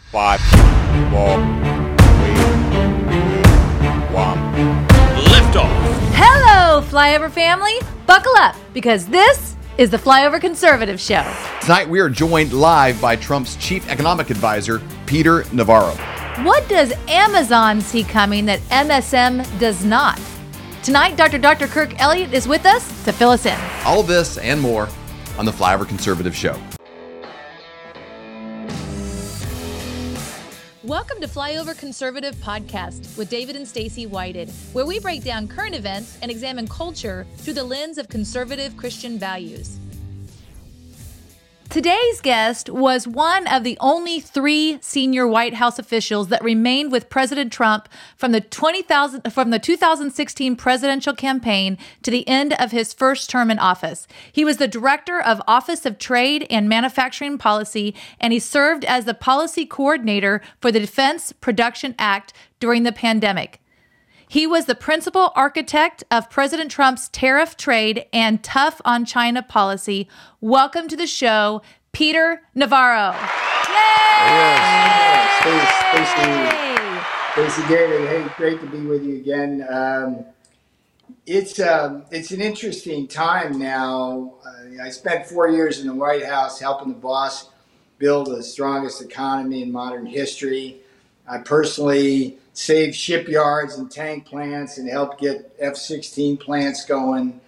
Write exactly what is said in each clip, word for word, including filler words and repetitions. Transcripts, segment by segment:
Five, four, three, two, one. Liftoff. Hello, Flyover family. Buckle up, because this is the Flyover Conservative Show. Tonight we are joined live by Trump's chief economic advisor, Peter Navarro. What does Amazon see coming that M S M does not? Tonight, Doctor Doctor Kirk Elliott is with us to fill us in. All of this and more on the Flyover Conservative Show. Welcome to Flyover Conservative Podcast with David and Stacy Whited, where we break down current events and examine culture through the lens of conservative Christian values. Today's guest was one of the only three senior White House officials that remained with President Trump from the twenty thousand from the two thousand sixteen presidential campaign to the end of his first term in office. He was the director of Office of Trade and Manufacturing Policy, and he served as the policy coordinator for the Defense Production Act during the pandemic. He was the principal architect of President Trump's tariff, trade, and tough on China policy. Welcome to the show, Peter Navarro. Yay! Yes, Stacey, Stacey David, hey, great to be with you again. Um, it's um, it's an interesting time now. Uh, I spent four years in the White House helping the boss build the strongest economy in modern history. I personally saved shipyards and tank plants and helped get F sixteen plants going.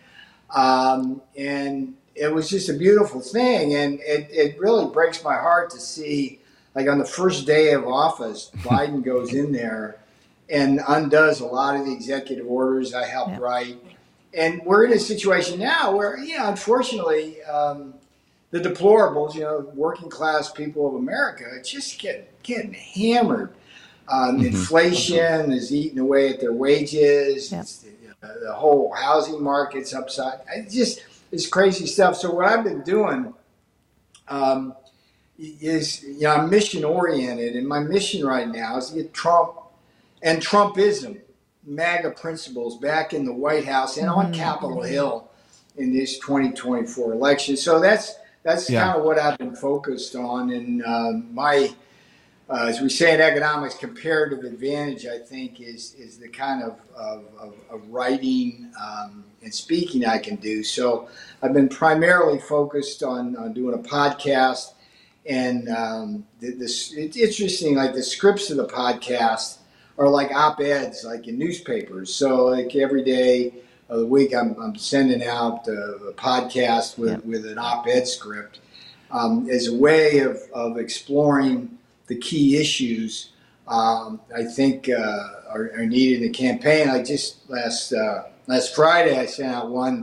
Um, and it was just a beautiful thing. And it, it really breaks my heart to see, like on the first day of office, Biden goes in there and undoes a lot of the executive orders I helped yeah. write. And we're in a situation now where, you know, unfortunately, um, the deplorables, you know, working class people of America, just get getting hammered. Um, mm-hmm. Inflation is eating away at their wages. Yep. It's, uh, the whole housing market's upside. It's just it's crazy stuff. So what I've been doing um, is, you know, I'm mission oriented, and my mission right now is to get Trump and Trumpism, MAGA principles, back in the White House and on mm-hmm. Capitol Hill in this twenty twenty-four election. So that's that's yeah. kind of what I've been focused on, and uh, my. Uh, as we say in economics, comparative advantage, I think, is is the kind of, of, of, of writing um, and speaking I can do. So I've been primarily focused on, on doing a podcast. And um, the, this, it's interesting, like the scripts of the podcast are like op-eds, like in newspapers. So like every day of the week, I'm, I'm sending out a, a podcast with, yep. with an op-ed script um, as a way of, of exploring the key issues um, I think uh, are, are needed in the campaign. I just last uh, last Friday I sent out one,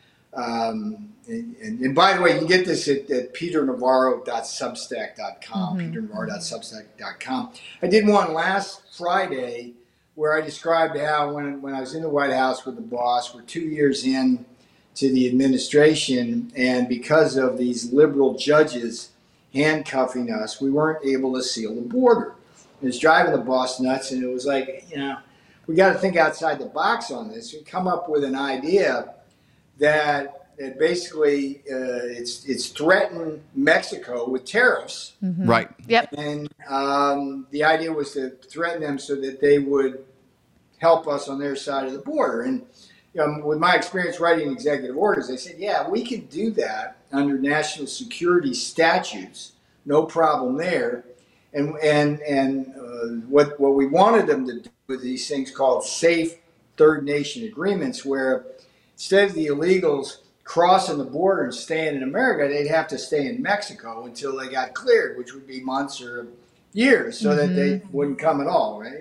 um, and, and, and by the way, you can get this at, at peter navarro dot substack dot com. Mm-hmm. peter navarro dot substack dot com. I did one last Friday where I described how when when I was in the White House with the boss, we're two years in to the administration, and because of these liberal judges handcuffing us, we weren't able to seal the border. It was driving the boss nuts, and it was like, you know, we got to think outside the box on this. We come up with an idea that that basically uh, it's it's threatened Mexico with tariffs. Mm-hmm. Right. Yep. And um, the idea was to threaten them so that they would help us on their side of the border. And you know, with my experience writing executive orders, I said, yeah, we can do that under national security statutes, no problem there. And and and uh, what what we wanted them to do with these things called safe third nation agreements, where instead of the illegals crossing the border and staying in America, they'd have to stay in Mexico until they got cleared, which would be months or years, so mm-hmm. that they wouldn't come at all. Right?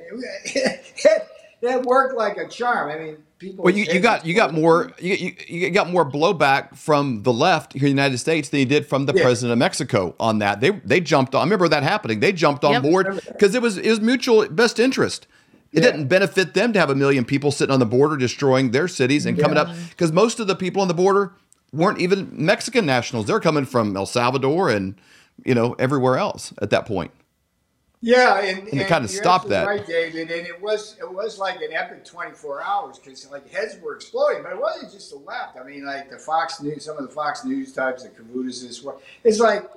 That worked like a charm. I mean. Well, you, you got you got more you, you you got more blowback from the left here in the United States than you did from the yeah. president of Mexico on that. They they jumped on. I remember that happening. They jumped on yep. board because it was it was mutual best interest. It yeah. didn't benefit them to have a million people sitting on the border destroying their cities and yeah. coming up, because most of the people on the border weren't even Mexican nationals. They're coming from El Salvador and you know everywhere else at that point. Yeah, and, and, and it kind of stopped that. Right, David, and it was it was like an epic twenty-four hours because like heads were exploding, but it wasn't just the left. I mean, like the Fox News, some of the Fox News types, the Cavutas, this were. It's like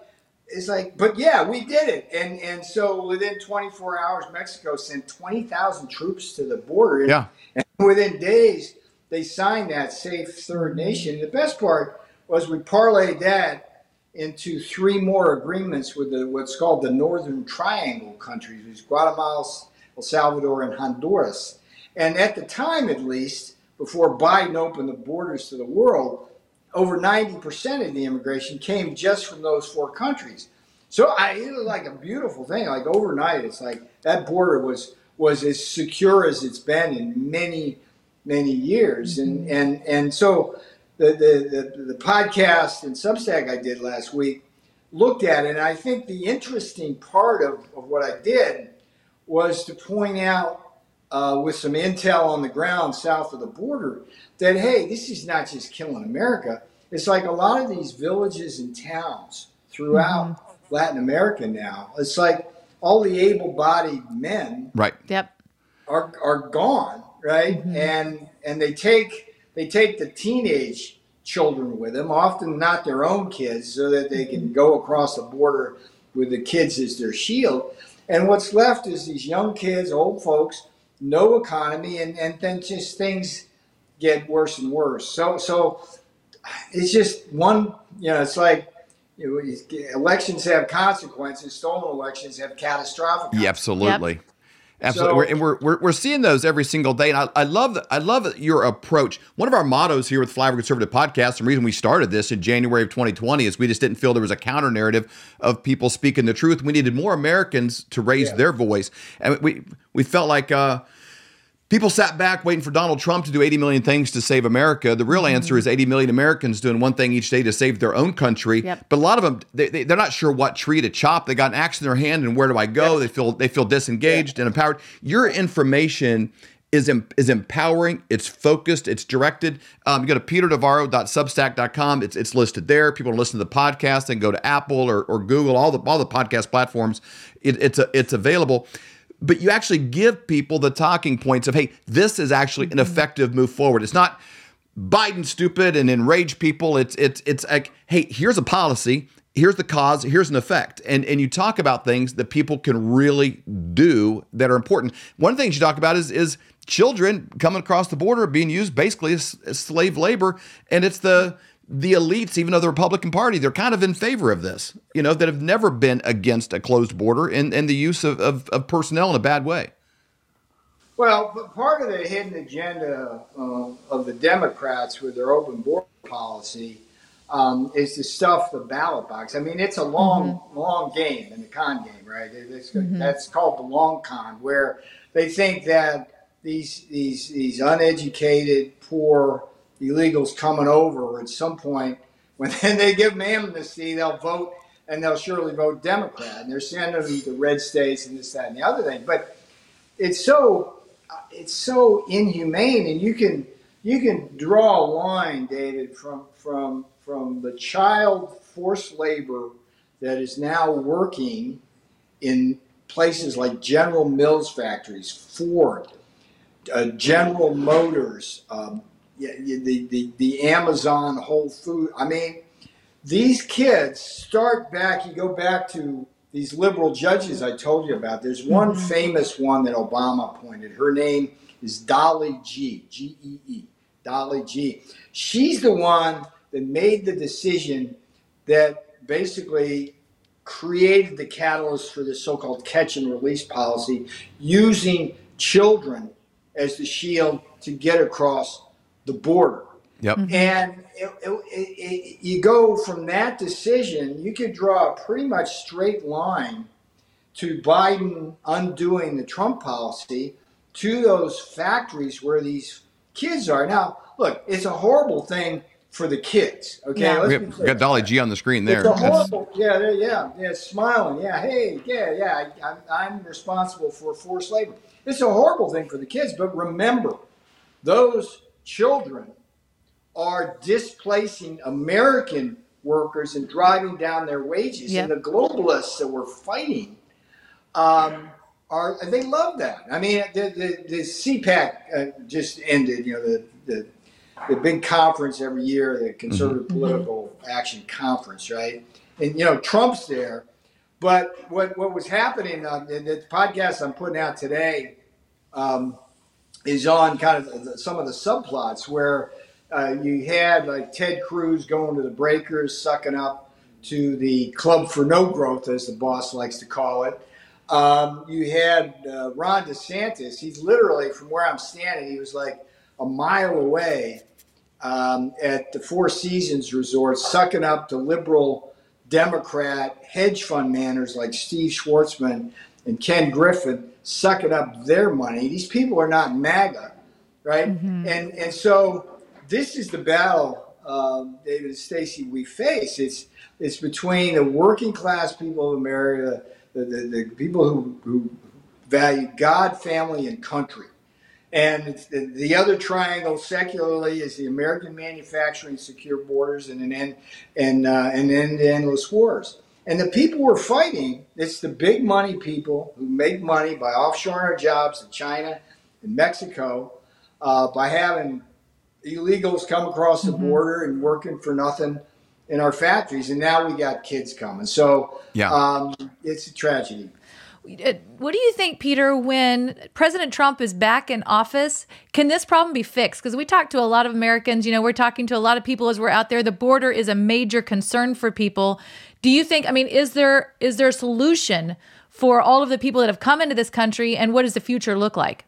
it's like, but yeah, we did it. And and so within twenty-four hours, Mexico sent twenty thousand troops to the border. And, Yeah. and within days, they signed that safe third nation. The best part was we parlayed that into three more agreements with the what's called the Northern Triangle countries, which is Guatemala, El Salvador, and Honduras. And at the time, at least, before Biden opened the borders to the world, over ninety percent of the immigration came just from those four countries. So I, it was like a beautiful thing. Like overnight, it's like that border was was as secure as it's been in many, many years. And and and so the the the, the podcast and Substack I did last week looked at it. And I think the interesting part of, of what I did was to point out uh, with some intel on the ground south of the border that, hey, this is not just killing America. It's like a lot of these villages and towns throughout mm-hmm. Latin America now. It's like all the able-bodied men right. Yep. are are gone, right? Mm-hmm. And and they take they take the teenage children with them, often not their own kids, so that they can go across the border with the kids as their shield. And what's left is these young kids, old folks, no economy, and, and then just things get worse and worse. So so it's just one, you know, it's like, you know, elections have consequences. Stolen elections have catastrophic consequences. Yeah, absolutely. Yep. Absolutely. So, we're, and we're, we're, we're seeing those every single day. And I, I love that. I love your approach. One of our mottos here with Flyover Conservative Podcast, the reason we started this in January of twenty twenty is we just didn't feel there was a counter narrative of people speaking the truth. We needed more Americans to raise yeah. their voice. And we, we felt like, uh, people sat back waiting for Donald Trump to do eighty million things to save America. The real mm-hmm. answer is eighty million Americans doing one thing each day to save their own country. Yep. But a lot of them, they, they, they're not sure what tree to chop. They got an axe in their hand, and where do I go? Yep. They feel they feel disengaged yep. and empowered. Your information is is empowering. It's focused. It's directed. Um, you go to peter navarro dot substack dot com. It's it's listed there. People can listen to the podcast and go to Apple or, or Google, all the all the podcast platforms. It, it's a, it's available. But you actually give people the talking points of, hey, this is actually an effective move forward. It's not Biden stupid and enrage people. It's it's it's like, hey, here's a policy, here's the cause, here's an effect. And and you talk about things that people can really do that are important. One of the things you talk about is is children coming across the border being used basically as, as slave labor. And it's the the elites, even though the Republican Party, they're kind of in favor of this, you know, that have never been against a closed border and, and the use of, of, of personnel in a bad way. Well, but part of the hidden agenda uh, of the Democrats with their open border policy um, is to stuff the ballot box. I mean, it's a long, mm-hmm. long game in the con game, right? It's, mm-hmm. That's called the long con, where they think that these these these uneducated, poor illegals coming over at some point, when they give them amnesty, they'll vote, and they'll surely vote Democrat. And they're sending them to red states and this, that, and the other thing. But it's so it's so inhumane, and you can you can draw a line, David, from from from the child forced labor that is now working in places like General Mills factories, Ford, uh, General Motors. Um, Yeah, the, the, the Amazon, Whole Food. I mean, these kids start back, you go back to these liberal judges I told you about. There's one mm-hmm. famous one that Obama appointed. Her name is Dolly Gee, G E E, Dolly Gee. She's the one that made the decision that basically created the catalyst for the so-called catch and release policy, using children as the shield to get across the border. Yep. And it, it, it, you go from that decision, you could draw a pretty much straight line to Biden undoing the Trump policy to those factories where these kids are. Now, look, it's a horrible thing for the kids. Okay, yeah. we got, we got Dolly Gee on the screen there. It's a horrible, yeah, yeah, yeah, smiling. Yeah, hey, yeah, yeah, I, I'm, I'm responsible for forced labor. It's a horrible thing for the kids, but remember, those children are displacing American workers and driving down their wages. Yep. And the globalists that we're fighting um, are, they love that. I mean, the, the, the C PAC uh, just ended, you know, the, the, the big conference every year, the Conservative mm-hmm. Political Action Conference, right? and you know Trump's there. But what what was happening uh, in the podcast I'm putting out today um, is on kind of the, some of the subplots where uh, you had like Ted Cruz going to the breakers, sucking up to the Club for No Growth, as the boss likes to call it. Um, you had uh, Ron DeSantis. He's literally, from where I'm standing, he was like a mile away um, at the Four Seasons Resort, sucking up to liberal Democrat hedge fund managers like Steve Schwartzman and Ken Griffin, sucking up their money. These people are not MAGA, right? Mm-hmm. And and so this is the battle, um, David and Stacey, we face. It's it's between the working class people of America, the, the, the people who, who value God, family, and country. And it's the, the other triangle secularly is the American manufacturing, secure borders, and an end and uh, and end to endless wars. And the people we're fighting, it's the big money people who make money by offshoring our jobs to China and Mexico, uh, by having illegals come across the mm-hmm. border and working for nothing in our factories. And now we got kids coming. So yeah. um, it's a tragedy. What do you think, Peter, when President Trump is back in office, can this problem be fixed? Because we talk to a lot of Americans, you know, we're talking to a lot of people as we're out there. The border is a major concern for people. Do you think, I mean, is there is there a solution for all of the people that have come into this country, and what does the future look like?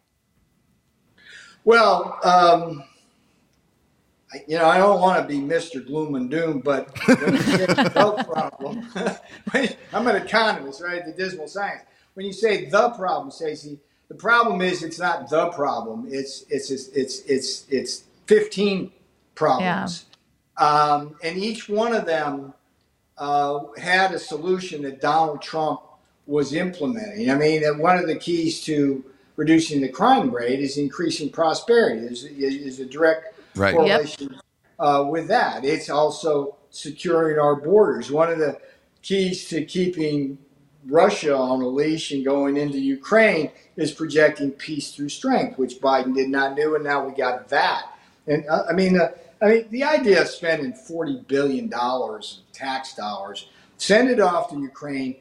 Well, um, you know, I don't want to be Mister Gloom and Doom, but when you say the problem, I'm an economist, right, the dismal science. When you say the problem, Stacey, the problem is it's not the problem. It's it's it's it's it's, it's fifteen problems, yeah. um, and each one of them uh, had a solution that Donald Trump was implementing. I mean, one of the keys to reducing the crime rate is increasing prosperity. Is is a direct right. correlation yep. uh, with that. It's also securing our borders. One of the keys to keeping Russia on a leash and going into Ukraine is projecting peace through strength, which Biden did not do, and now we got that. And uh, I mean, uh, I mean, the idea of spending forty billion dollars tax dollars, send it off to Ukraine,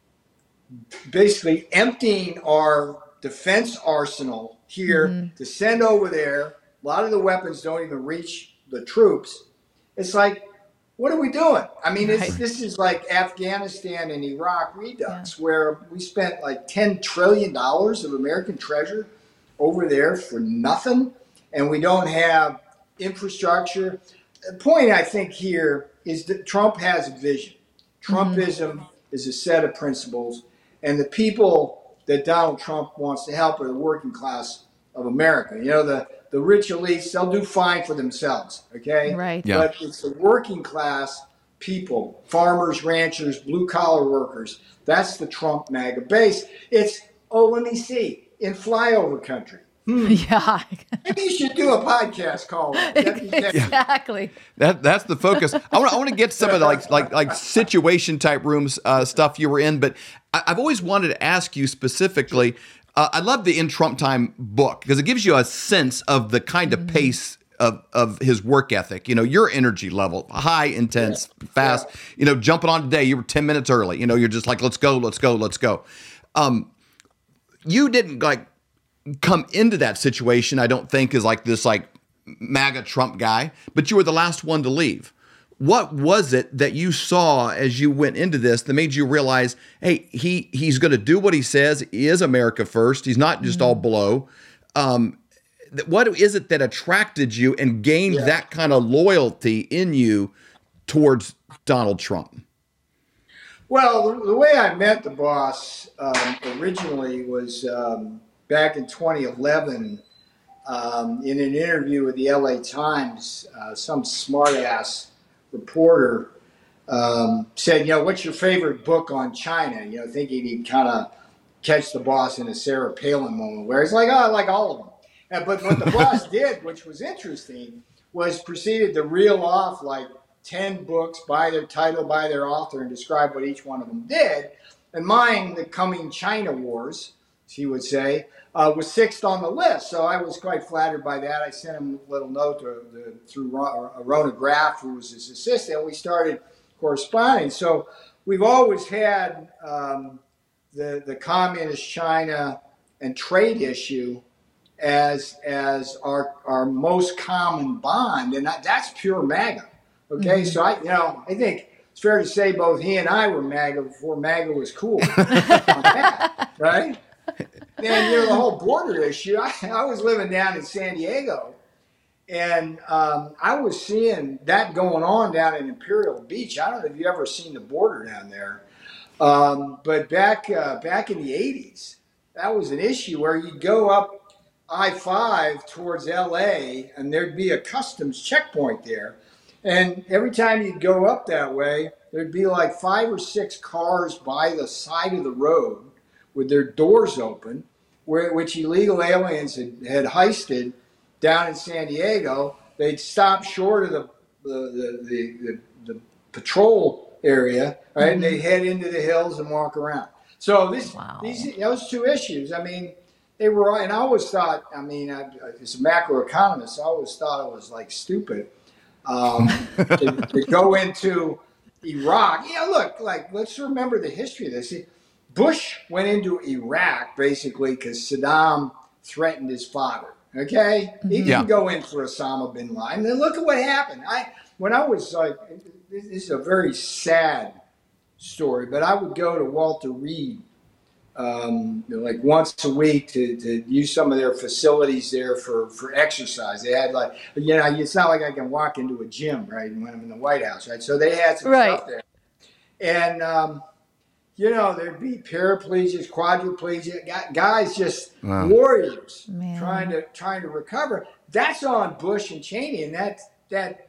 basically emptying our defense arsenal here mm-hmm. to send over there. A lot of the weapons don't even reach the troops. It's like, what are we doing? I mean, it's, right. this is like Afghanistan and Iraq redux, yeah. where we spent like ten trillion dollars of American treasure over there for nothing, and we don't have infrastructure. The point, I think, here is that Trump has a vision. Trumpism mm-hmm. is a set of principles, and the people that Donald Trump wants to help are the working class of America. You know, the The rich elites, they'll do fine for themselves, okay? Right. Yeah. But it's the working class people, farmers, ranchers, blue-collar workers. That's the Trump MAGA base. It's, oh, let me see, in flyover country. Hmm. Yeah. Maybe you should do a podcast called Exactly. That that's the focus. I want I want to get some of the like like like situation type rooms uh, stuff you were in, but I, I've always wanted to ask you specifically. Uh, I love the In Trump Time book because it gives you a sense of the kind of pace of, of his work ethic. You know, your energy level, high, intense, yeah. fast. Yeah. You know, jumping on today, you were ten minutes early. You know, you're just like, let's go, let's go, let's go. Um, you didn't like come into that situation, I don't think, as like this like MAGA Trump guy, but you were the last one to leave. What was it that you saw as you went into this that made you realize, hey, he he's going to do what he says, he is America first. He's not just mm-hmm. all blow. Um, what is it that attracted you and gained yeah. that kind of loyalty in you towards Donald Trump? Well, the, the way I met the boss um, originally was um, back in twenty eleven um, in an interview with the L A Times. Uh, some smartass reporter um, said, you know, what's your favorite book on China? You know, thinking he'd kind of catch the boss in a Sarah Palin moment where he's like, oh, I like all of them. And, but what the boss did, which was interesting, was proceeded to reel off like ten books by their title, by their author, and describe what each one of them did. And mine, The Coming China Wars, he would say, uh, was sixth on the list. So I was quite flattered by that. I sent him a little note to, to, through Rona Graff, who was his assistant. We started corresponding. So we've always had um, the the communist China and trade issue as as our our most common bond, and that, that's pure MAGA. Okay, mm-hmm. so I you know I think it's fair to say both he and I were MAGA before MAGA was cool, that, right? And you know the whole border issue. I, I was living down in San Diego, and um, I was seeing that going on down in Imperial Beach. I don't know if you ever seen the border down there, um, but back uh, back in the eighties, that was an issue where you'd go up I five towards L A, and there'd be a customs checkpoint there. And every time you'd go up that way, there'd be like five or six cars by the side of the road with their doors open, where, which illegal aliens had, had heisted down in San Diego. They'd stop short of the the, the, the, the, the patrol area, right? Mm-hmm. And they'd head into the hills and walk around. So this, wow. these, those two issues, I mean, they were, and I always thought, I mean, I, as a macroeconomist, I always thought it was like stupid um, to, to go into Iraq. Yeah, look, like, let's remember the history of this. Bush went into Iraq basically because Saddam threatened his father. Okay, he didn't yeah. go in for Osama bin Laden. And look at what happened. I when I was like, this is a very sad story, but I would go to Walter Reed um, you know, like once a week to, to use some of their facilities there for, for exercise. They had like, you know, it's not like I can walk into a gym, right, when I'm in the White House, right? So they had some right. stuff there. And, um, you know, there'd be paraplegics, quadriplegic guys, just wow. warriors Man. trying to trying to recover. That's on Bush and Cheney, and that that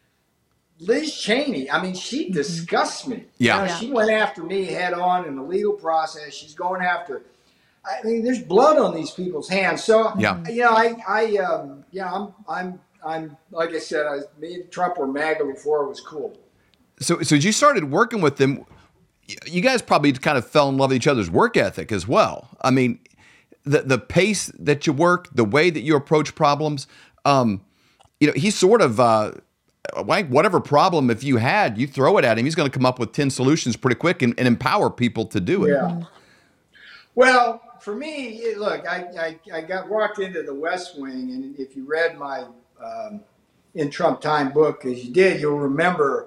Liz Cheney. I mean, she disgusts me. Yeah, you know, yeah. she went after me head on in the legal process. She's going after. I mean, there's blood on these people's hands. So yeah. you know, I I um, yeah, I'm I'm I'm like I said, I me and Trump were MAGA before it was cool. So so you started working with them. You guys probably kind of fell in love with each other's work ethic as well. I mean, the the pace that you work, the way that you approach problems. Um, you know, he's sort of uh, like whatever problem if you had, you throw it at him, he's going to come up with ten solutions pretty quick and, and empower people to do it. Yeah. Well, for me, look, I, I I got walked into the West Wing, and if you read my um, In Trump Time book, as you did, you'll remember.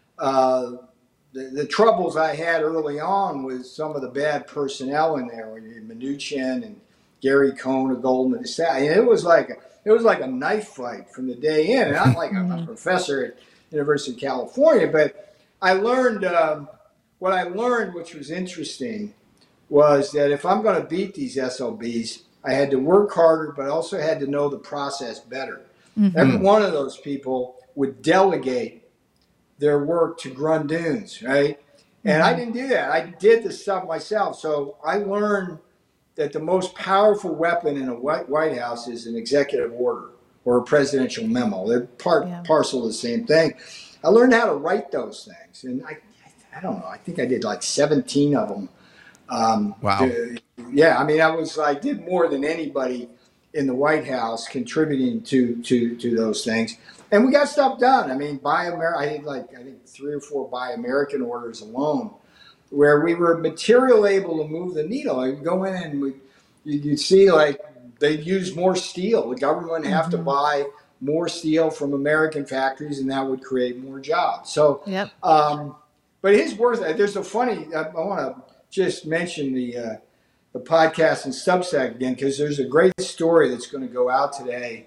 Uh, The, the troubles I had early on with some of the bad personnel in there, when you had Mnuchin and Gary Cohn of Goldman Sachs. It was like a, it was like a knife fight from the day in. And I'm like a, a professor at University of California, but I learned um, what I learned, which was interesting, was that if I'm going to beat these S O Bs, I had to work harder, but I also had to know the process better. Mm-hmm. Every one of those people would delegate their work to Grundoons, right? And mm-hmm. I didn't do that. I did the stuff myself. So I learned that the most powerful weapon in a White, White House is an executive order or a presidential memo. They're part yeah. parcel of the same thing. I learned how to write those things. And I, I don't know, I think I did like seventeen of them. Um, wow. To, yeah, I mean, I was, I did more than anybody in the White House contributing to, to, to those things. And we got stuff done. I mean, Buy America, I did like, I think three or four Buy American orders alone, where we were material able to move the needle. I'd go in and we, you'd see like they'd use more steel. The government would have mm-hmm. to buy more steel from American factories, and that would create more jobs. So, yep. um, but it is worth it. There's a funny, I, I want to just mention the, uh, the podcast and Substack again, because there's a great story that's going to go out today.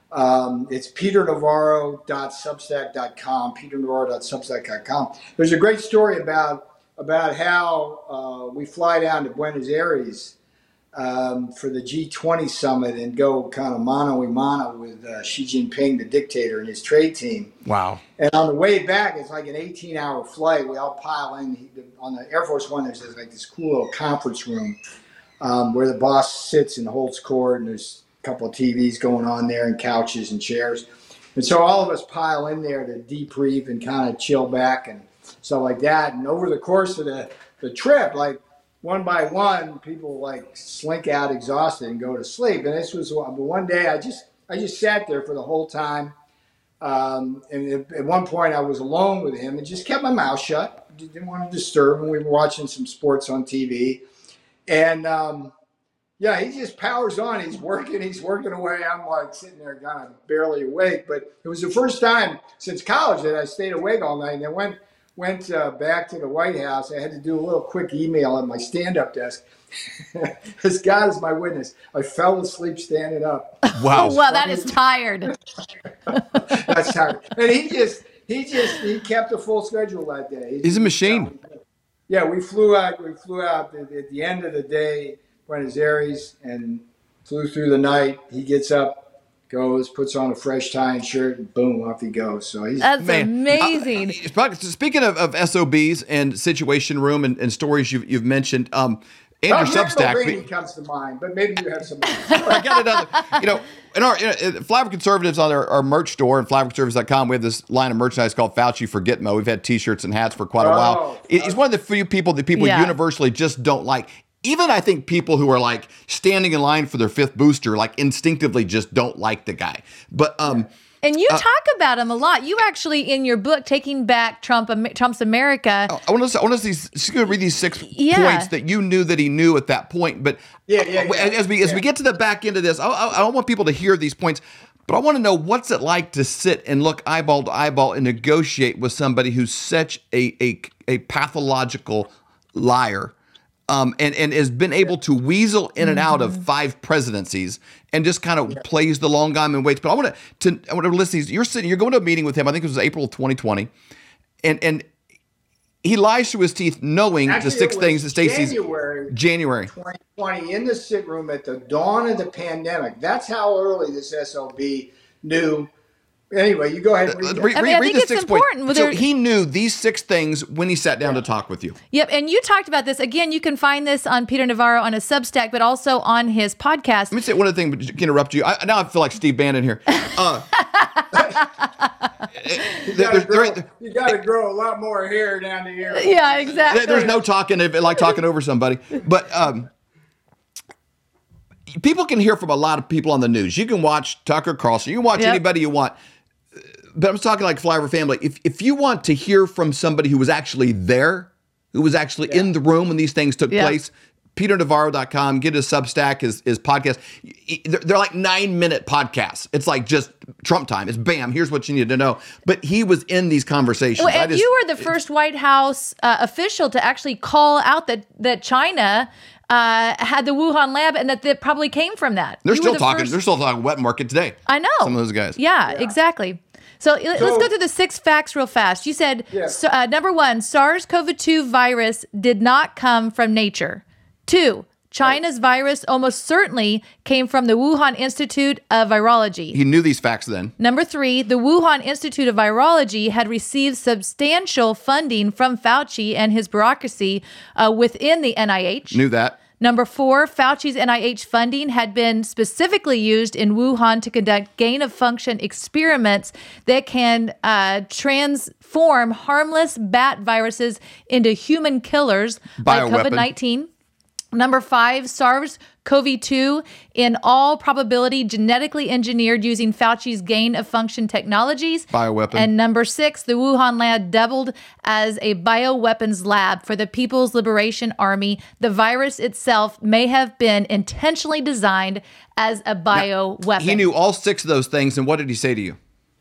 Um, it's peter navarro dot substack dot com, peter navarro dot substack dot com. There's a great story about about how uh, we fly down to Buenos Aires um, for the G twenty summit and go kind of mano a mano with uh, Xi Jinping, the dictator, and his trade team. Wow. And on the way back, it's like an eighteen-hour flight. We all pile in. On the Air Force One, there's like this cool little conference room um, where the boss sits and holds court, and there's couple of T Vs going on there and couches and chairs. And so all of us pile in there to debrief and kind of chill back and stuff like that. And over the course of the, the trip, like one by one, people like slink out exhausted and go to sleep. And this was one day I just, I just sat there for the whole time Um, and at, at one point, I was alone with him and just kept my mouth shut. Didn't want to disturb him. We were watching some sports on T V. And um, yeah, he just powers on. He's working. He's working away. I'm like sitting there kind of barely awake. But it was the first time since college that I stayed awake all night. And I went, went uh, back to the White House. I had to do a little quick email at my stand-up desk. As God is my witness, I fell asleep standing up. Wow. Oh, well, that is tired. That's tired. And he just, he just, he kept a full schedule that day. He He's a just- machine. Yeah, we flew out. We flew out at, at the end of the day, Buenos Aires, and flew through the night. He gets up, goes, puts on a fresh tie and shirt, and boom, off he goes. So he's That's Man, amazing. Uh, speaking of, of S O Bs and Situation Room and, and stories you've, you've mentioned, um, and your Well, Rick Substack. Mulvaney comes to mind, but maybe you have some. I got another. You know, in our in, in Flyover Conservatives on our, our merch store and flyover conservatives dot com, we have this line of merchandise called Fauci for Gitmo. We've had T-shirts and hats for quite a Oh, while. It- He's one of the few people that people Yeah. universally just don't like. Even I think people who are like standing in line for their fifth booster, like instinctively just don't like the guy. But um, And you talk about him a lot. You actually, in your book, Taking Back Trump, Trump's America. I want to I want to see. She's going to read these six Yeah. points that you knew that he knew at that point. But Yeah, yeah, yeah. as we as we Yeah. get to the back end of this, I, I, I don't want people to hear these points, but I want to know what's it like to sit and look eyeball to eyeball and negotiate with somebody who's such a a, a pathological liar. Um, and, and has been able to weasel in and out of five presidencies and just kind of plays the long game and waits. But I want to, to I want to list these. You're sitting, you're going to a meeting with him. I think it was April of twenty twenty, and and he lies through his teeth, knowing Actually, the six it was things that Stacey's January January. twenty twenty in the sit room at the dawn of the pandemic. That's how early this S O B knew. Anyway, you go ahead. And read that. Read, I mean, I read think the it's six important. points. Well, So there- he knew these six things when he sat down to talk with you. Yep, and you talked about this. Again, you can find this on Peter Navarro on a Substack, but also on his podcast. Let me say one other thing, but just interrupt you. I, now I feel like Steve Bannon here. Uh, You there- gotta, there- grow, you gotta grow a lot more hair down to here. Yeah, exactly. There- There's no talking, like talking over somebody. But um, people can hear from a lot of people on the news. You can watch Tucker Carlson. You can watch Yep. anybody you want. But I'm talking like Flyover family. If if you want to hear from somebody who was actually there, who was actually in the room when these things took Yeah. place, peter navarro dot com, get his Substack, his, his podcast. They're, they're like nine minute podcasts. It's like just Trump time. It's bam, here's what you need to know. But he was in these conversations. Well, I and just- you were the first White House uh, official to actually call out that that China uh, had the Wuhan lab and that it probably came from that. They're You were still the talking. first- They're still talking wet market today. I know. Some of those guys. Yeah, exactly. So, l- let's So- go through the six facts real fast. You said, Yeah. so, uh, number one, SARS-C o V two virus did not come from nature. Two, China's virus almost certainly came from the Wuhan Institute of Virology. He knew these facts then. Number three, the Wuhan Institute of Virology had received substantial funding from Fauci and his bureaucracy uh, within the N I H. Knew that. Number four, Fauci's N I H funding had been specifically used in Wuhan to conduct gain-of-function experiments that can uh, transform harmless bat viruses into human killers like Bioweapon. COVID nineteen. Number five, SARS-C o V two, in all probability, genetically engineered using Fauci's gain-of-function technologies. Bioweapon. And number six, the Wuhan lab doubled as a bioweapons lab for the People's Liberation Army. The virus itself may have been intentionally designed as a bioweapon. He knew all six of those things, and what did he say to you?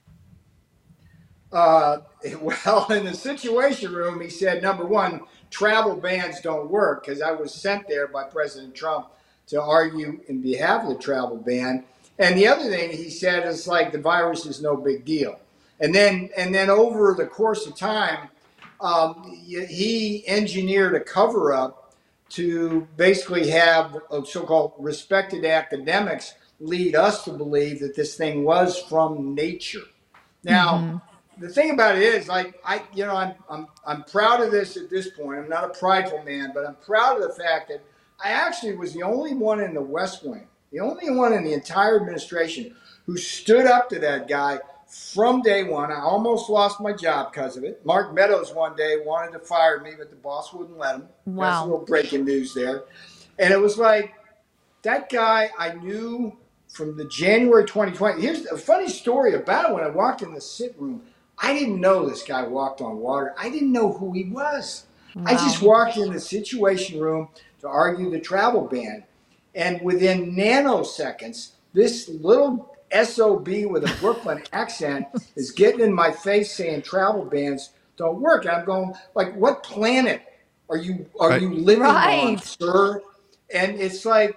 Uh, well, in the Situation Room, he said, number one, travel bans don't work, because I was sent there by President Trump to argue in behalf of the travel ban. And the other thing he said is like the virus is no big deal. And then, and then over the course of time, um, he engineered a cover up to basically have a so-called respected academics lead us to believe that this thing was from nature. Now, the thing about it is, like, I, you know, I'm, I'm, I'm proud of this at this point. I'm not a prideful man, but I'm proud of the fact that I actually was the only one in the West Wing, the only one in the entire administration who stood up to that guy from day one. I almost lost my job because of it. Mark Meadows one day wanted to fire me, but the boss wouldn't let him. Wow. That's a little breaking news there. And it was like, that guy, I knew from the January twenty twenty. Here's a funny story about it. When I walked in the sit room, I didn't know this guy walked on water. I didn't know who he was. Wow. I just walked in the Situation Room to argue the travel ban. And within nanoseconds, this little S O B with a Brooklyn accent is getting in my face saying travel bans don't work. And I'm going, like, what planet are you are right. you living right. on, sir? And it's like,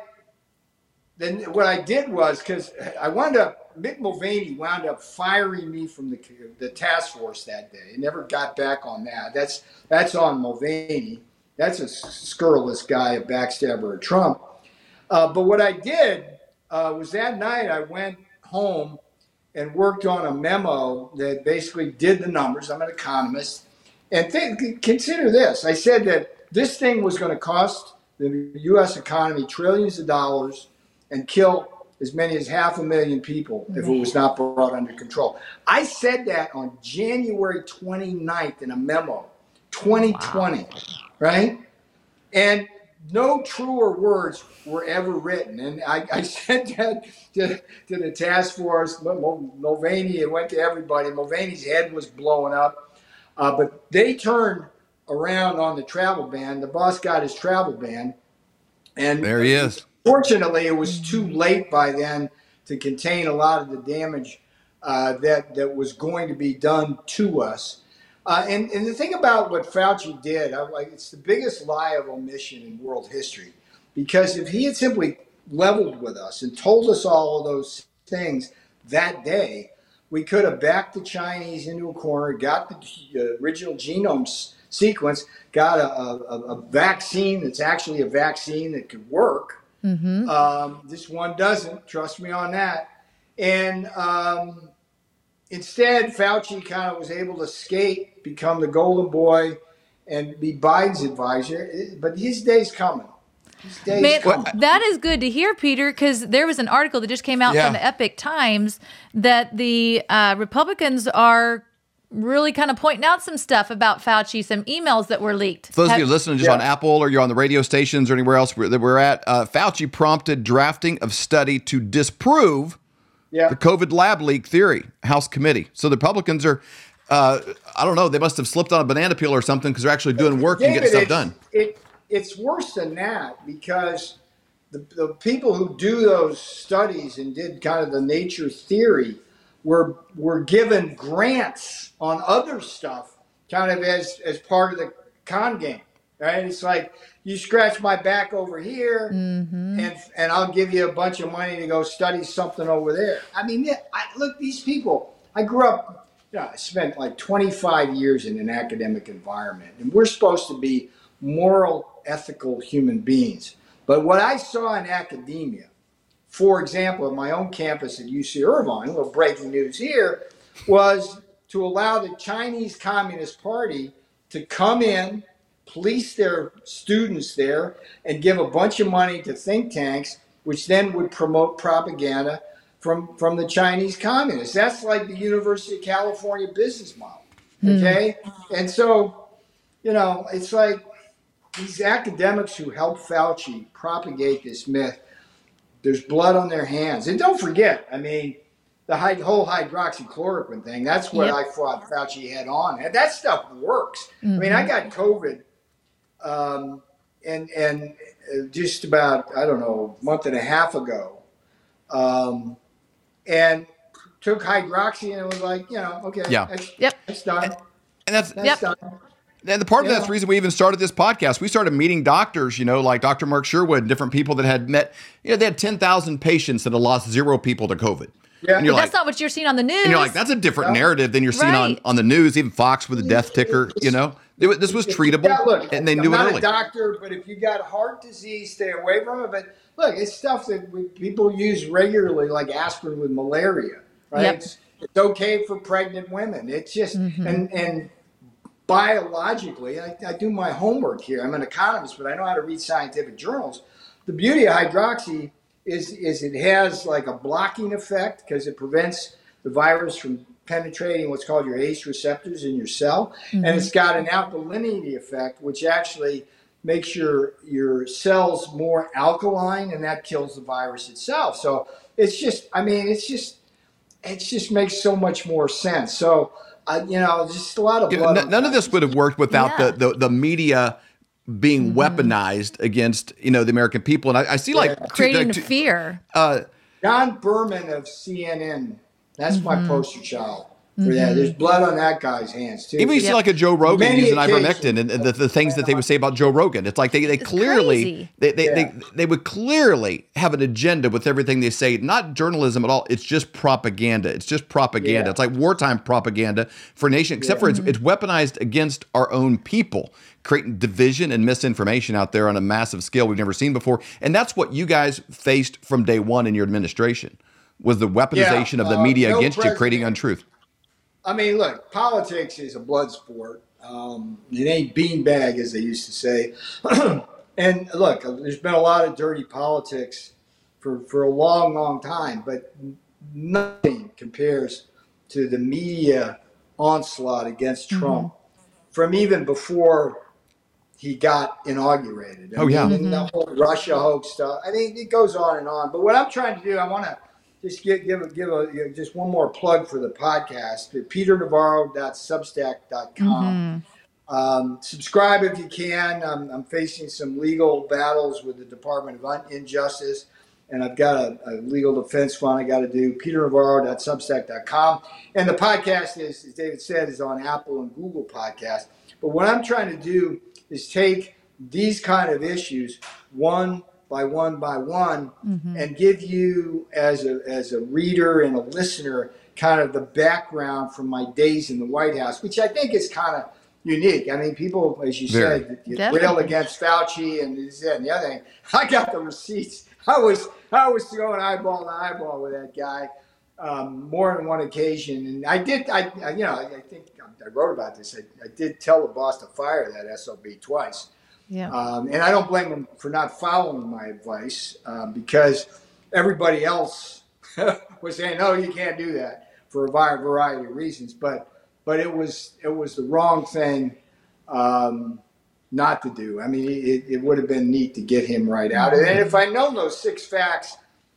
then what I did was, because I wound up, Mick Mulvaney wound up firing me from the the task force that day. He never got back on that. That's that's on Mulvaney. That's a scurrilous guy, a backstabber of Trump. Uh, but what I did uh, was that night I went home and worked on a memo that basically did the numbers. I'm an economist. And think, consider this. I said that this thing was going to cost the U S economy trillions of dollars and kill as many as half a million people if it was not brought under control. I said that on January twenty-ninth in a memo, twenty twenty, wow. right? And no truer words were ever written. And I, I sent that to, to the task force, Mulvaney, it went to everybody. Mulvaney's head was blowing up. Uh, but they turned around on the travel ban. The boss got his travel ban. And there he is. Fortunately, it was too late by then to contain a lot of the damage uh, that, that was going to be done to us. Uh, and, and the thing about what Fauci did, I, like, it's the biggest lie of omission in world history. Because if he had simply leveled with us and told us all of those things that day, we could have backed the Chinese into a corner, got the uh, original genome s- sequence, got a, a, a vaccine that's actually a vaccine that could work. Mm-hmm. Um, this one doesn't, trust me on that. And um, instead, Fauci kind of was able to skate, become the golden boy, and be Biden's advisor. But his day's coming. His day's Man, coming. That is good to hear, Peter, because there was an article that just came out yeah. from the Epic Times that the uh, Republicans are really kind of pointing out some stuff about Fauci, some emails that were leaked. For those Have, of you listening just yeah. on Apple or you're on the radio stations or anywhere else that we're at, uh, Fauci prompted drafting of study to disprove yeah. the COVID lab leak theory, House committee. So the Republicans are, uh, I don't know, they must have slipped on a banana peel or something because they're actually doing work David, and getting stuff it's, done. It, it's worse than that because the, the people who do those studies and did kind of the nature theory were were given grants on other stuff kind of as, as part of the con game, right? It's like, you scratch my back over here mm-hmm. and and I'll give you a bunch of money to go study something over there. I mean, I, look, these people, I grew up, you know, I spent like twenty-five years in an academic environment, and we're supposed to be moral, ethical human beings. But what I saw in academia, for example, at my own campus at U C Irvine, a little breaking news here, was to allow the Chinese Communist Party to come in, police their students there, and give a bunch of money to think tanks, which then would promote propaganda from, from the Chinese communists. That's like the University of California business model, okay? Mm. And so, you know, it's like these academics who help Fauci propagate this myth, there's blood on their hands. And don't forget, I mean, the whole hydroxychloroquine thing, that's what yep. I fought Fauci head on. And that stuff works. Mm-hmm. I mean, I got COVID um, and and just about, I don't know, a month and a half ago. Um, and took hydroxy and it was like, you know, okay, yeah. that's, yep. that's done. And, and that's, that's yep. done. And the part of yeah. that's the reason we even started this podcast. We started meeting doctors, you know, like Doctor Mark Sherwood, different people that had met, you know, they had ten thousand patients that had lost zero people to COVID. Yeah. And you're but like, that's not what you're seeing on the news. And you're like, that's a different no. narrative than you're seeing right. on, on the news, even Fox with the death ticker, you know. It, this was treatable, yeah, look, and they I'm knew it not early. a doctor, but if you got heart disease, stay away from it. But look, it's stuff that we, people use regularly, like aspirin with malaria, right? Yep. It's, it's okay for pregnant women. It's just, mm-hmm. and and biologically, I, I do my homework here. I'm an economist, but I know how to read scientific journals. The beauty of hydroxy is, is it has like a blocking effect because it prevents the virus from penetrating what's called your A C E receptors in your cell. Mm-hmm. And it's got an alkalinity effect, which actually makes your your cells more alkaline, and that kills the virus itself. So it's just, I mean, it's just, it just makes so much more sense. So, uh, you know, just a lot of blood. N- none of this would have worked without Yeah. the, the the media being mm-hmm. weaponized against, you know, the American people. And I, I see like yeah. creating two, two, fear. Uh, John Berman of C N N. That's mm-hmm. my poster child. For mm-hmm. that. There's blood on that guy's hands, too. Even you yep. see like a Joe Rogan Many using occasions. ivermectin and, and the, the things that they would say about Joe Rogan. It's like they, they it's clearly, crazy. they they, yeah. they they would clearly have an agenda with everything they say. Not journalism at all. It's just propaganda. It's just propaganda. Yeah. It's like wartime propaganda for a nation, except yeah. for it's, it's weaponized against our own people, creating division and misinformation out there on a massive scale we've never seen before. And that's what you guys faced from day one in your administration, was the weaponization yeah. of the uh, media no against you, president. creating untruth. I mean, look, politics is a blood sport. Um, it ain't beanbag, as they used to say. And look, there's been a lot of dirty politics for, for a long, long time, but nothing compares to the media onslaught against Trump mm-hmm. from even before he got inaugurated. I oh, mean, yeah. And the whole Russia hoax stuff. I mean, it goes on and on. But what I'm trying to do, I want to Just give give a, give a you know, just one more plug for the podcast. peter navarro dot substack dot com. Mm-hmm. Um, subscribe if you can. I'm, I'm facing some legal battles with the Department of Injustice, and I've got a, a legal defense fund I got to do. peter navarro dot substack dot com. And the podcast is, as David said, is on Apple and Google Podcasts. But what I'm trying to do is take these kind of issues one by one by one, mm-hmm. and give you as a as a reader and a listener kind of the background from my days in the White House, which I think is kind of unique. I mean, people, as you Very. said, you rail against Fauci and this that, and the other thing. I got the receipts. I was I was going eyeball to eyeball with that guy um, more than one occasion, and I did. I, I you know I, I think I wrote about this. I, I did tell the boss to fire that S O B twice. Yeah. Um, and I don't blame them for not following my advice um, because everybody else was saying, no, you can't do that for a variety of reasons. But but it was it was the wrong thing um, not to do. I mean, it, it would have been neat to get him right out. And if I'd known those six facts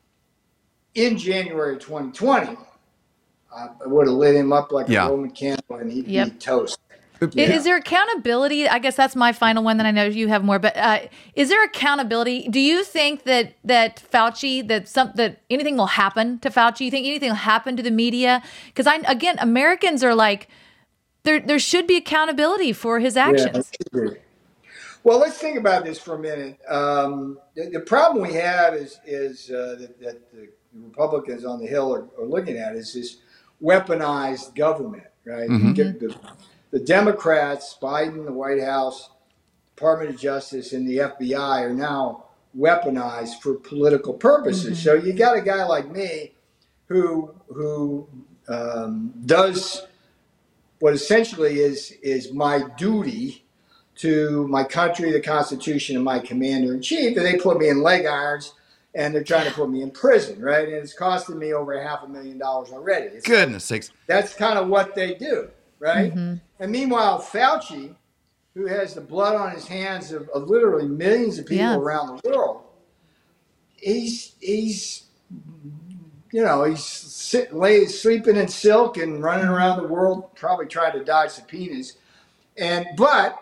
in January twenty twenty, uh, I would have lit him up like yeah. a Roman candle and he'd yep. be toast. Yeah. Is there accountability? I guess that's my final one. Then I know you have more. But uh, is there accountability? Do you think that that Fauci, that some that anything will happen to Fauci? You think anything will happen to the media? Because I again, Americans are like, there there should be accountability for his actions. Yeah, well, let's think about this for a minute. Um, the, the problem we have is is uh, that, that the Republicans on the Hill are, are looking at is this weaponized government, right? Mm-hmm. Get the, The Democrats, Biden, the White House, Department of Justice, and the F B I are now weaponized for political purposes. Mm-hmm. So you got a guy like me who who um, does what essentially is is my duty to my country, the Constitution, and my commander-in-chief, and they put me in leg irons, and they're trying to put me in prison, right? And it's costing me over half a million dollars already. It's Goodness sakes. That's kind of what they do. Right? Mm-hmm. And meanwhile, Fauci, who has the blood on his hands of, of literally millions of people yeah. around the world, he's, he's you know, he's sit, lay, sleeping in silk and running around the world, probably trying to dodge subpoenas. And, but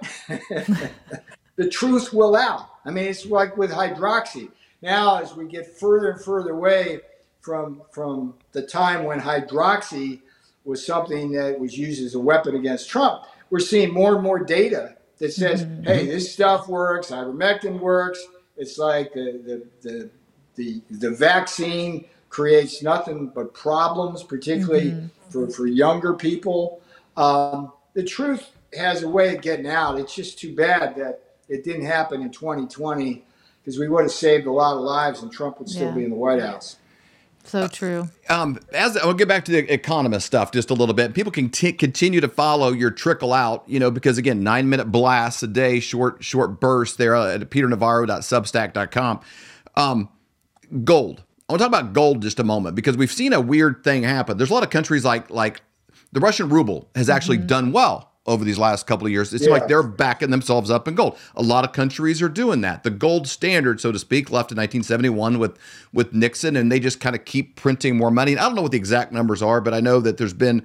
the truth will out. I mean, it's like with hydroxy. Now, as we get further and further away from, from the time when hydroxy was something that was used as a weapon against Trump, we're seeing more and more data that says, mm-hmm. hey, this stuff works, ivermectin works. It's like the the the the, the vaccine creates nothing but problems, particularly mm-hmm. for, for younger people. Um, the truth has a way of getting out. It's just too bad that it didn't happen in twenty twenty, because we would have saved a lot of lives and Trump would still yeah. be in the White House. So true. Uh, um, as I'll get back to the economist stuff just a little bit. People can t- continue to follow your trickle out, you know, because again, nine minute blasts a day, short short bursts there at peter navarro dot substack dot com. Um, gold. I want to talk about gold just a moment because we've seen a weird thing happen. There's a lot of countries like like the Russian ruble has actually mm-hmm. done well over these last couple of years. It seems Yeah. like they're backing themselves up in gold. A lot of countries are doing that. The gold standard, so to speak, left in nineteen seventy-one with, with Nixon, and they just kind of keep printing more money. And I don't know what the exact numbers are, but I know that there's been,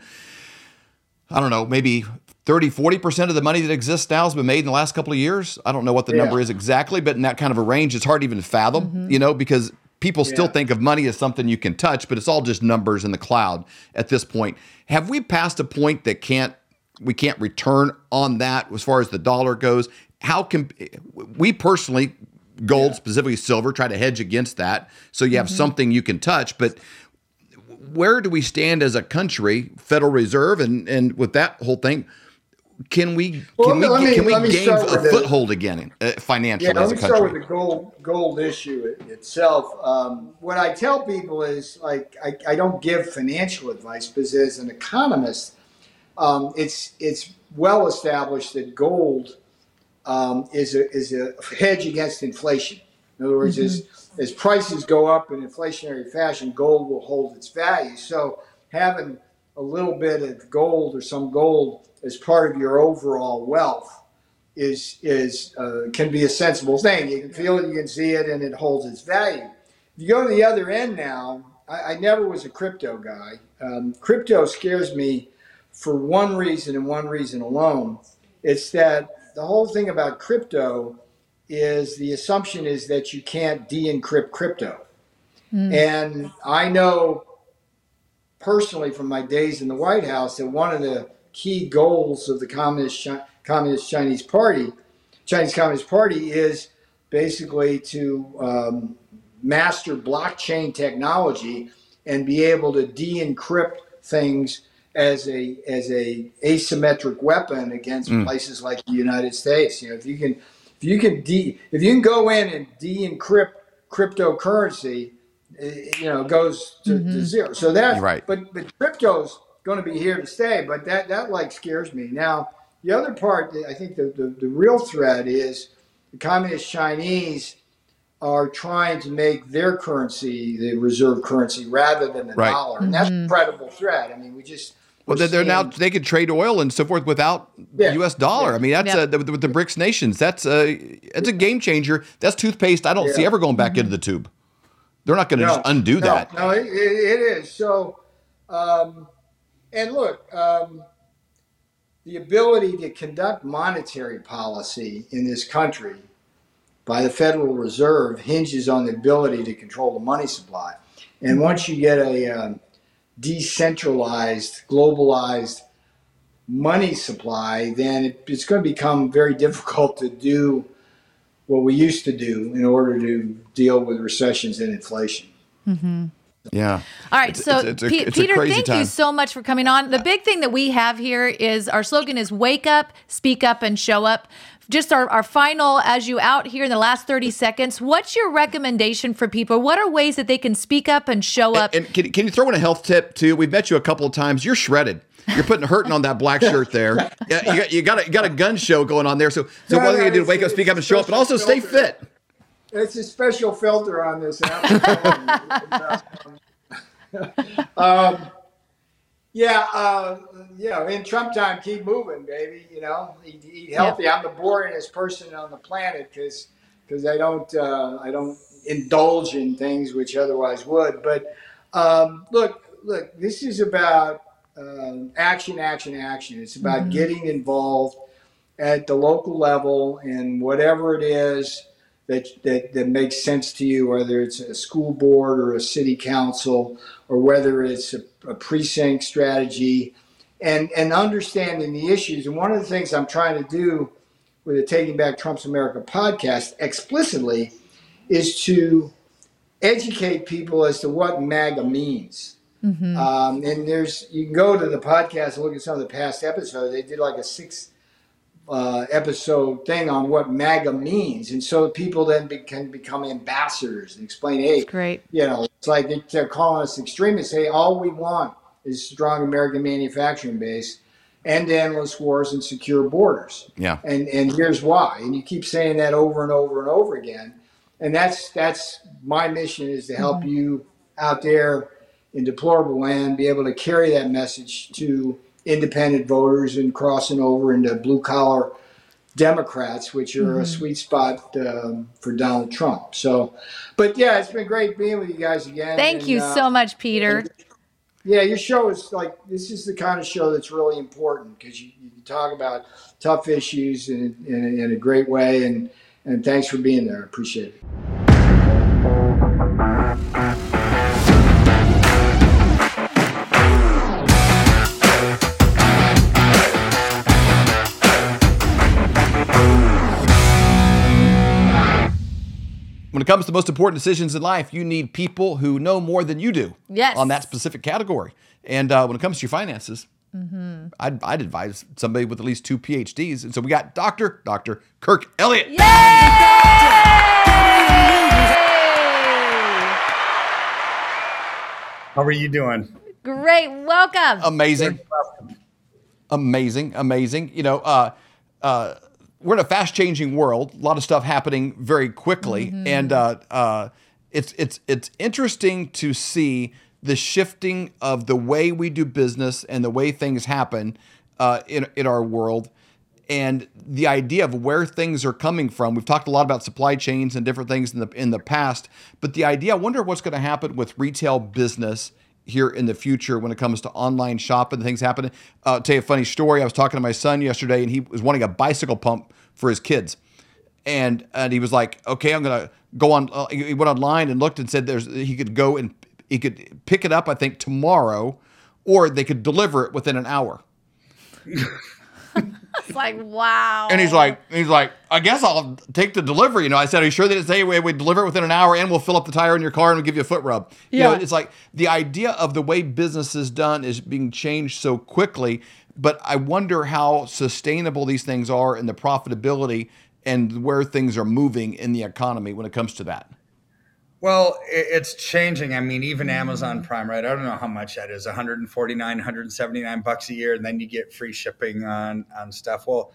I don't know, maybe thirty, forty percent of the money that exists now has been made in the last couple of years. I don't know what the Yeah. number is exactly, but in that kind of a range, it's hard to even fathom, mm-hmm. you know, because people still Yeah. think of money as something you can touch, but it's all just numbers in the cloud at this point. Have we passed a point that can't, we can't return on that as far as the dollar goes? How can we personally, gold, yeah. specifically silver, try to hedge against that so you have mm-hmm. something you can touch? But where do we stand as a country, Federal Reserve, and and with that whole thing? Can we well, can we, me, can we gain a the, foothold again uh, financially yeah, as a country? Let me start with the gold gold issue itself. Um, what I tell people is, like, I, I don't give financial advice, because as an economist, um, it's it's well established that gold um, is a is a hedge against inflation. In other words, mm-hmm. as as prices go up in inflationary fashion, gold will hold its value. So having a little bit of gold or some gold as part of your overall wealth is is uh, can be a sensible thing. You can feel it, you can see it, and it holds its value. If you go to the other end now, I, I never was a crypto guy. Um, crypto scares me for one reason and one reason alone. It's that the whole thing about crypto is the assumption is that you can't de-encrypt crypto. Mm. And I know personally from my days in the White House that one of the key goals of the Communist Chi- Communist Chinese Party, Chinese Communist Party, is basically to um, master blockchain technology and be able to de-encrypt things as a as a asymmetric weapon against mm. places like the United States. You know, if you can if you can de if you can go in and de-encrypt cryptocurrency, you know, it goes to, mm-hmm. to zero. So that's right. But but crypto's going to be here to stay. But that that like scares me. Now the other part, I think the the, the real threat is the Communist Chinese are trying to make their currency the reserve currency rather than the right. dollar, and that's mm-hmm. a credible threat. I mean, we just well, they're seeing, now they could trade oil and so forth without yeah, U S dollar. Yeah. I mean, that's yeah. uh, with the BRICS nations. That's a it's a game changer. That's toothpaste I don't yeah. see ever going back mm-hmm. into the tube. They're not going to no, just undo no, that. No, it, it is. So, um, and look, um, the ability to conduct monetary policy in this country by the Federal Reserve hinges on the ability to control the money supply. And once you get a um, decentralized, globalized money supply, then it, it's going to become very difficult to do what we used to do in order to deal with recessions and inflation. Mm-hmm. Yeah. All right. It's, so, it's, it's a, P- it's Peter, a thank time. you so much for coming on. The big thing that we have here is our slogan is wake up, speak up, and show up. Just our, our final, as you out here in the last thirty seconds, what's your recommendation for people? What are ways that they can speak up and show up? And, and can, can you throw in a health tip too? We've met you a couple of times. You're shredded. You're putting hurting on that black shirt there. Yeah, you got you got a, you got a gun show going on there. So so no, what are no, you do? Wake up, speak up, and show up, but also stay fit. It's a special filter on this app. um, yeah, uh, you know, in Trump time, keep moving, baby. You know, eat, eat healthy. Yep. I'm the boringest person on the planet because because I don't uh, I don't indulge in things which otherwise would. But um, look, look, this is about um, action, action, action. It's about mm-hmm. getting involved at the local level in whatever it is that, that that makes sense to you, whether it's a school board or a city council, or whether it's a, a precinct strategy, and, and understanding the issues. And one of the things I'm trying to do with the Taking Back Trump's America podcast explicitly is to educate people as to what MAGA means. Mm-hmm. Um, and there's, you can go to the podcast and look at some of the past episodes. They did like a six uh, episode thing on what MAGA means. And so people then be, can become ambassadors and explain, hey, That's great. You know, it's like they're calling us extremists. Hey, all we want is strong American manufacturing base, end endless wars, and secure borders. Yeah. And and here's why. And you keep saying that over and over and over again. And that's that's my mission, is to help mm-hmm. you out there in deplorable land be able to carry that message to independent voters and crossing over into blue collar Democrats, which are mm-hmm. a sweet spot um, for Donald Trump. So, but yeah, it's been great being with you guys again. Thank and, you uh, so much, Peter. And, yeah, your show is like, this is the kind of show that's really important because you, you talk about tough issues in, in, in a great way. And, and thanks for being there. I appreciate it. When it comes to the most important decisions in life, you need people who know more than you do yes. on that specific category. And uh, when it comes to your finances, mm-hmm. I'd, I'd advise somebody with at least two P H Ds. And so we got Doctor Doctor Kirk Elliott. Yay! How are you doing? Great. Welcome. Amazing. Amazing. Amazing. You know, uh, uh, we're in a fast-changing world. A lot of stuff happening very quickly, mm-hmm. and uh, uh, it's it's it's interesting to see the shifting of the way we do business and the way things happen uh, in in our world, and the idea of where things are coming from. We've talked a lot about supply chains and different things in the in the past, but the idea, I wonder what's going to happen with retail business here in the future when it comes to online shopping, things happening. Uh, I'll tell you a funny story. I was talking to my son yesterday, and he was wanting a bicycle pump for his kids. And and he was like, okay, I'm going to go on. Uh, he went online and looked and said there's he could go and he could pick it up, I think, tomorrow, or they could deliver it within an hour. It's like, wow. And he's like, he's like, I guess I'll take the delivery. You know, I said, are you sure they didn't say we we deliver it within an hour and we'll fill up the tire in your car and we'll give you a foot rub? You yeah. know, it's like the idea of the way business is done is being changed so quickly. But I wonder how sustainable these things are and the profitability and where things are moving in the economy when it comes to that. Well, it's changing. I mean, even Amazon Prime, right? I don't know how much that is, one forty-nine, one seventy-nine bucks a year. And then you get free shipping on, on stuff. Well,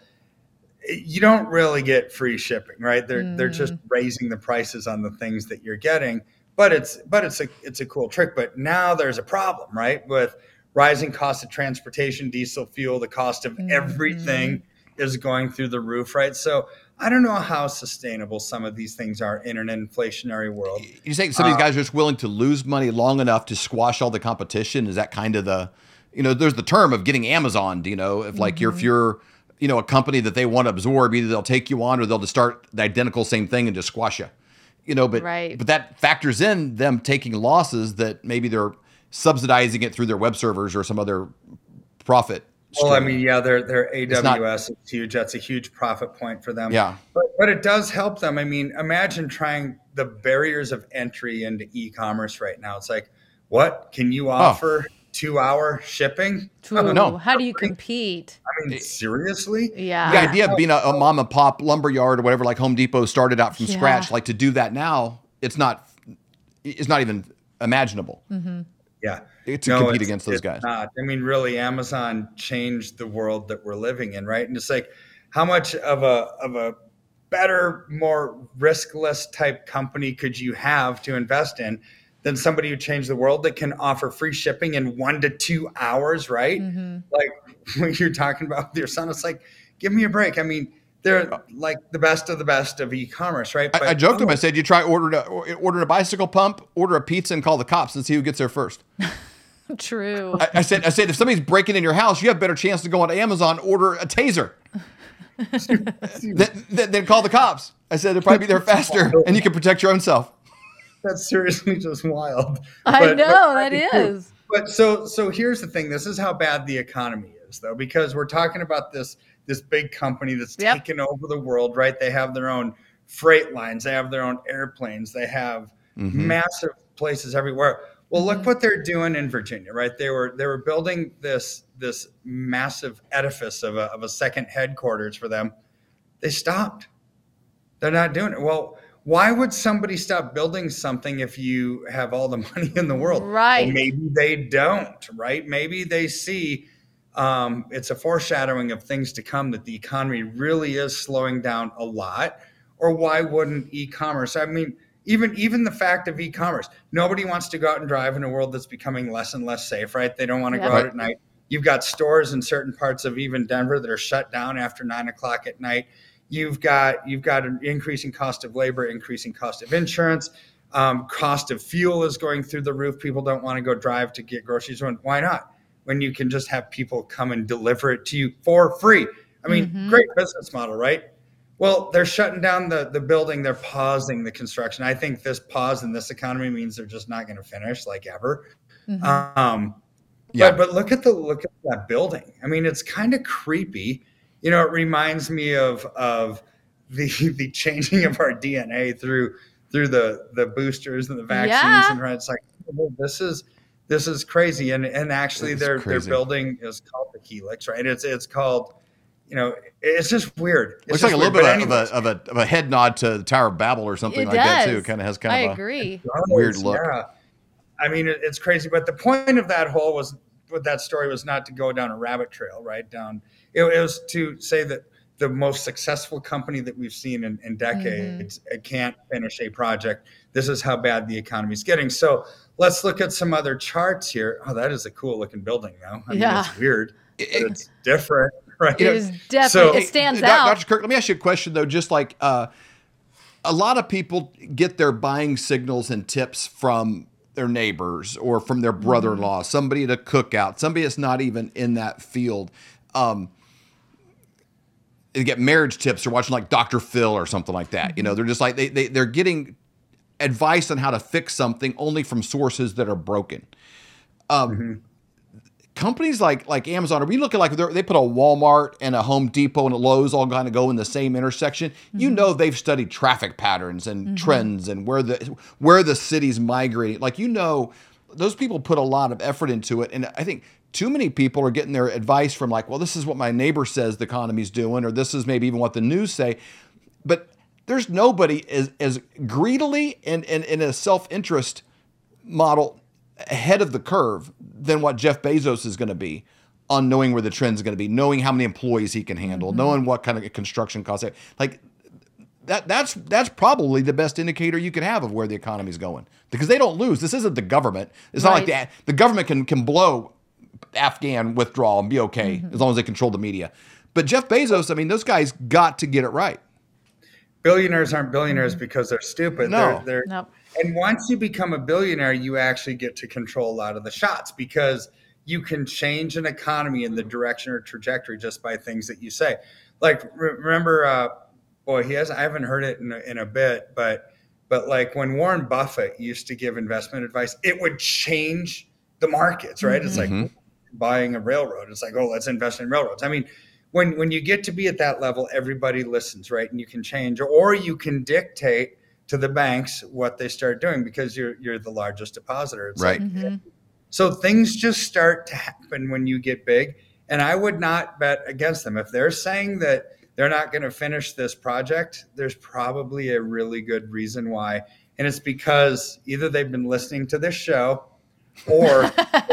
you don't really get free shipping, right? They're, mm. they're just raising the prices on the things that you're getting, but it's, but it's a, it's a cool trick. But now there's a problem, right? With rising cost of transportation, diesel fuel, the cost of mm. everything is going through the roof, right? So I don't know how sustainable some of these things are in an inflationary world. You think some of these guys are just willing to lose money long enough to squash all the competition? Is that kind of the, you know, there's the term of getting Amazoned, you know, if like mm-hmm. you're, if you're, you know, a company that they want to absorb, either they'll take you on or they'll just start the identical same thing and just squash you, you know, but, right. but that factors in them taking losses that maybe they're subsidizing it through their web servers or some other profit. Well, I mean, yeah, their their A W S is huge. That's a huge profit point for them. Yeah. But but it does help them. I mean, imagine trying the barriers of entry into e-commerce right now. It's like, what? Can you offer oh. two hour shipping? True. No. How do you compete? I mean, seriously? Yeah. The idea of being a, a mom and pop lumber yard or whatever, like Home Depot started out from yeah. scratch, like to do that now, it's not it's not even imaginable. Mm-hmm. Yeah. To no, compete against those guys. Not. I mean, really, Amazon changed the world that we're living in, right? And it's like, how much of a of a better, more riskless type company could you have to invest in than somebody who changed the world that can offer free shipping in one to two hours, right? Mm-hmm. Like when you're talking about with your son, it's like, give me a break. I mean, they're like the best of the best of e-commerce, right? But, I, I joked to him. I said, you try order a, order a bicycle pump, order a pizza, and call the cops and see who gets there first. True. I, I said, I said, if somebody's breaking in your house, you have a better chance to go on Amazon, order a taser, then, then, then call the cops. I said, they'll probably be there faster, and you can protect your own self. That's seriously just wild. I but, know but, that is. But so, so here's the thing. This is how bad the economy is, though, because we're talking about this this big company that's yep. taken over the world, right? They have their own freight lines, they have their own airplanes, they have mm-hmm. massive places everywhere. Well, look what they're doing in Virginia, right? They were they were building this this massive edifice of a of a second headquarters for them. They stopped. They're not doing it. Well, why would somebody stop building something if you have all the money in the world? Right. Well, maybe they don't, right? Maybe they see um, it's a foreshadowing of things to come that the economy really is slowing down a lot. Or why wouldn't e-commerce? I mean, Even even the fact of e-commerce, nobody wants to go out and drive in a world that's becoming less and less safe, right? They don't want to yep. go out at night. You've got stores in certain parts of even Denver that are shut down after nine o'clock at night. You've got you've got an increasing cost of labor, increasing cost of insurance, um, cost of fuel is going through the roof. People don't want to go drive to get groceries. Why not? When you can just have people come and deliver it to you for free. I mean, mm-hmm. great business model, right? Well, they're shutting down the, the building. They're pausing the construction. I think this pause in this economy means they're just not going to finish like ever. Mm-hmm. Um, yeah. But, but look at the look at that building. I mean, it's kind of creepy. You know, it reminds me of of the the changing of our D N A through through the the boosters and the vaccines. Yeah. And right, it's like, oh, this is this is crazy. And and actually, their their building is called the Helix, right? It's it's called. You know, it's just weird. It's Looks like a little weird. bit of a, of a of a head nod to the Tower of Babel or something it like does. that too. It kind of has kind I of a agree. weird look. Yeah. I mean, it, it's crazy. But the point of that whole was, with that story was not to go down a rabbit trail, right? Down. It, it was to say that the most successful company that we've seen in, in decades mm-hmm. it can't finish a project. This is how bad the economy is getting. So let's look at some other charts here. Oh, that is a cool looking building, though. I mean, yeah. it's weird, but it's different. Right. It is definitely, so, it stands out. Doctor Kirk, let me ask you a question, though. Just like uh, a lot of people get their buying signals and tips from their neighbors or from their brother-in-law, mm-hmm. somebody at a cookout, somebody that's not even in that field. Um, they get marriage tips or watching like Doctor Phil or something like that. Mm-hmm. You know, they're just like, they, they, they're getting advice on how to fix something only from sources that are broken. Um, mm-hmm. Companies like like Amazon, are we looking like they put a Walmart and a Home Depot and a Lowe's all kind of go in the same intersection? Mm-hmm. You know they've studied traffic patterns and mm-hmm. trends and where the where the city's migrating. Like, you know, those people put a lot of effort into it. And I think too many people are getting their advice from like, well, this is what my neighbor says the economy's doing, or this is maybe even what the news say. But there's nobody as, as greedily and, and in a self-interest model ahead of the curve than what Jeff Bezos is going to be on knowing where the trends are going to be, knowing how many employees he can handle, mm-hmm. knowing what kind of construction costs. Like that, that's, that's probably the best indicator you can have of where the economy is going, because they don't lose. This isn't the government. It's right. not like the, the government can, can blow Afghan withdrawal and be okay mm-hmm. as long as they control the media. But Jeff Bezos, I mean, those guys got to get it right. Billionaires aren't billionaires because they're stupid. No. They're, they're, nope. And once you become a billionaire, you actually get to control a lot of the shots, because you can change an economy in the direction or trajectory just by things that you say. Like, re- remember, uh, boy, he has, I haven't heard it in a, in a bit, but, but like when Warren Buffett used to give investment advice, it would change the markets, right? Mm-hmm. It's like buying a railroad. It's like, oh, let's invest in railroads. I mean, when, when you get to be at that level, everybody listens, right? And you can change, or you can dictate to the banks what they start doing, because you're you're the largest depositor. It's right. Like, mm-hmm. So things just start to happen when you get big. And I would not bet against them. If they're saying that they're not going to finish this project, there's probably a really good reason why. And it's because either they've been listening to this show, or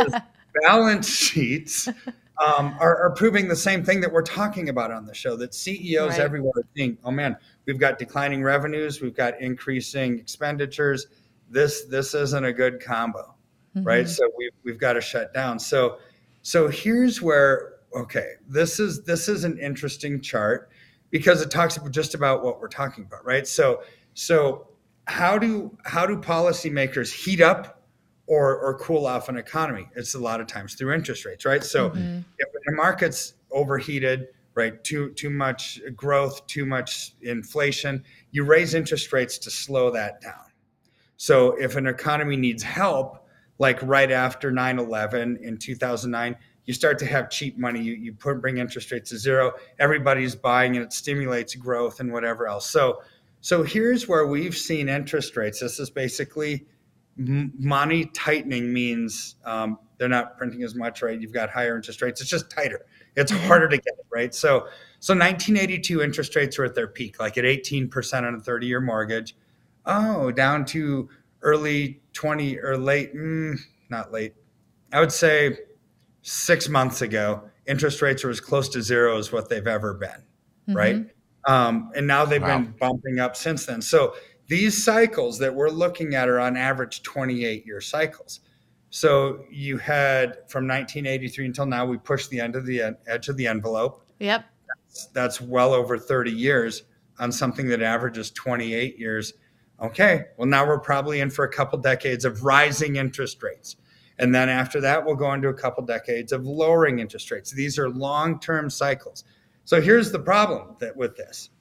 balance sheets um, are, are proving the same thing that we're talking about on the show, that C E Os right. everywhere are thinking, oh man, we've got declining revenues, we've got increasing expenditures. This this isn't a good combo, mm-hmm. right? So we've we've got to shut down. So so here's where, okay, this is this is an interesting chart, because it talks about just about what we're talking about, right? So so how do how do policymakers heat up or or cool off an economy? It's a lot of times through interest rates, right? So mm-hmm. if the market's overheated, right, too too much growth, too much inflation, you raise interest rates to slow that down. So if an economy needs help, like right after nine eleven in two thousand nine, you start to have cheap money, you, you put bring interest rates to zero, everybody's buying, and it stimulates growth and whatever else. So so here's where we've seen interest rates. This is basically money tightening, means um, they're not printing as much, right? You've got higher interest rates. It's just tighter. It's harder to get it, right? So, so nineteen eighty-two interest rates were at their peak, like at eighteen percent on a thirty-year mortgage. Oh, down to early twenty or late, mm, not late. I would say six months ago, interest rates were as close to zero as what they've ever been, mm-hmm. right? Um, and now they've wow. been bumping up since then. So these cycles that we're looking at are on average twenty-eight year cycles. So you had from nineteen eighty-three until now, we pushed the end of the edge of the envelope. Yep. That's, that's well over thirty years on something that averages twenty-eight years. Okay, well, now we're probably in for a couple decades of rising interest rates. And then after that, we'll go into a couple decades of lowering interest rates. These are long-term cycles. So here's the problem that with this.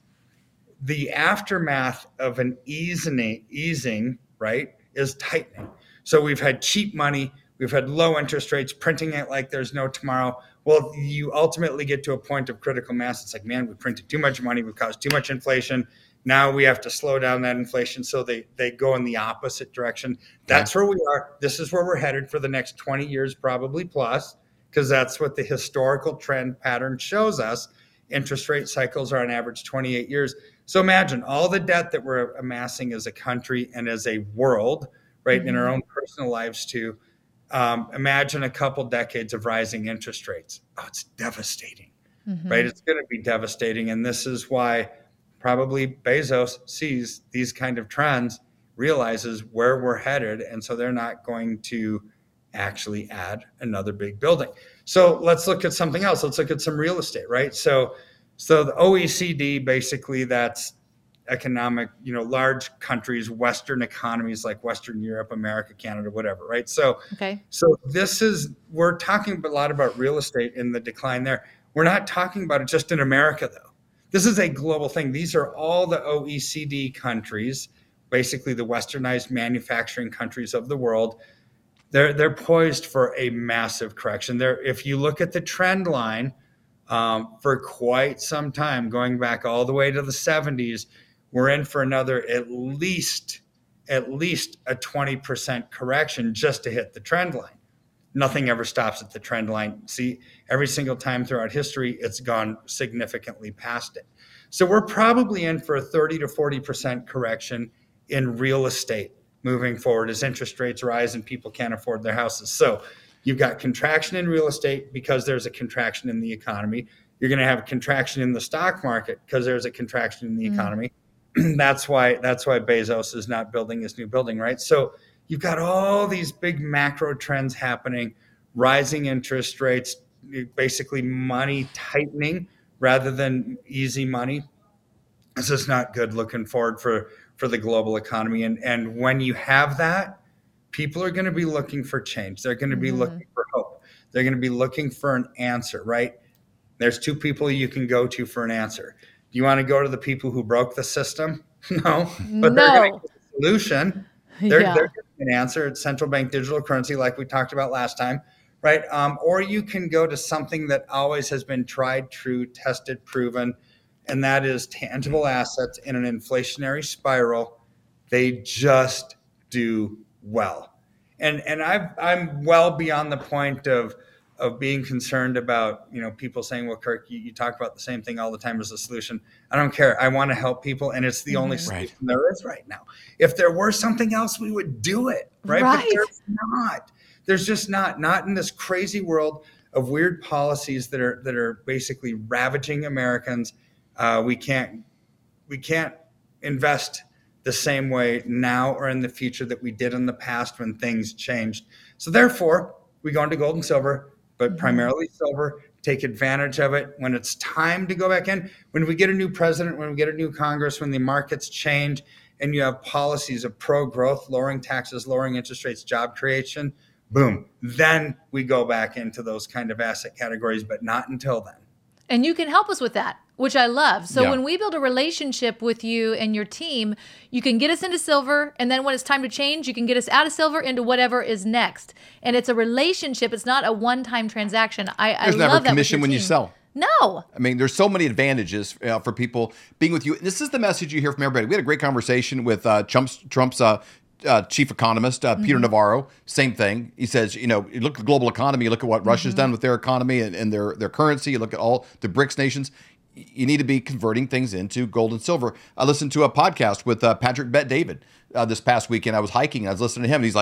The aftermath of an easing, easing, right, is tightening. So we've had cheap money, we've had low interest rates, printing it like there's no tomorrow. Well, you ultimately get to a point of critical mass. It's like, man, we printed too much money, we caused too much inflation. Now we have to slow down that inflation. So they, they go in the opposite direction. That's where we are. This is where we're headed for the next twenty years, probably plus, because that's what the historical trend pattern shows us. Interest rate cycles are on average twenty-eight years. So imagine all the debt that we're amassing as a country and as a world, right, mm-hmm. in our own personal lives too. Um, imagine a couple decades of rising interest rates. Oh, it's devastating, mm-hmm. right? It's going to be devastating. And this is why probably Bezos sees these kind of trends, realizes where we're headed, and so they're not going to actually add another big building. So let's look at something else. Let's look at some real estate, right? So, so the O E C D, basically that's economic, you know, large countries, Western economies like Western Europe, America, Canada, whatever, right? So, okay. So this is, we're talking a lot about real estate and the decline there. We're not talking about it just in America, though. This is a global thing. These are all the O E C D countries, basically the westernized manufacturing countries of the world. They're they're poised for a massive correction. There, if you look at the trend line, um, for quite some time, going back all the way to the seventies, we're in for another at least at least a twenty percent correction just to hit the trend line. Nothing ever stops at the trend line. See, every single time throughout history, it's gone significantly past it. So we're probably in for a thirty to forty percent correction in real estate moving forward as interest rates rise and people can't afford their houses. So you've got contraction in real estate because there's a contraction in the economy. You're going to have a contraction in the stock market because there's a contraction in the mm. economy. That's why that's why Bezos is not building his new building, right? So you've got all these big macro trends happening, rising interest rates, basically money tightening rather than easy money. This is not good looking forward for, for the global economy. And, and when you have that, people are going to be looking for change. They're going to be mm-hmm. looking for hope. They're going to be looking for an answer, right? There's two people you can go to for an answer. Do you want to go to the people who broke the system? No, but no. they're going to get a solution. They're, yeah. they're getting an answer. It's central bank digital currency like we talked about last time, right? Um, or you can go to something that always has been tried, true, tested, proven, and that is tangible assets in an inflationary spiral. They just do well. And and I've, I'm well beyond the point of of being concerned about, you know, people saying, well, Kirk, you, you talk about the same thing all the time as a solution. I don't care. I want to help people. And it's the mm-hmm. only solution right. there is right now. If there were something else, we would do it. Right. right. But there's not. There's just not, not in this crazy world of weird policies that are, that are basically ravaging Americans. Uh, we can't, we can't invest the same way now or in the future that we did in the past when things changed. So therefore, we go into gold and silver, but primarily silver, take advantage of it when it's time to go back in. When we get a new president, when we get a new Congress, when the markets change and you have policies of pro-growth, lowering taxes, lowering interest rates, job creation, boom, then we go back into those kind of asset categories, but not until then. And you can help us with that, which I love. So Yeah. when we build a relationship with you and your team, you can get us into silver. And then when it's time to change, you can get us out of silver into whatever is next. And it's a relationship. It's not a one-time transaction. I, I There's love never that commission with your when you team. sell. No. I mean, there's so many advantages uh, for people being with you. This is the message you hear from everybody. We had a great conversation with uh, Trump's, Trump's uh, uh, chief economist, uh, Peter mm-hmm. Navarro. Same thing. He says, you know, you look at the global economy, you look at what mm-hmm. Russia's done with their economy and, and their, their currency, you look at all the BRICS nations. You need to be converting things into gold and silver. I listened to a podcast with uh, Patrick Bet David uh, this past weekend. I was hiking. I was listening to him. And he's like,